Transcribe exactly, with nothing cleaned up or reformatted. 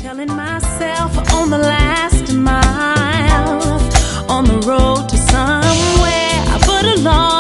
telling myself on the last mile, on the road to somewhere, but along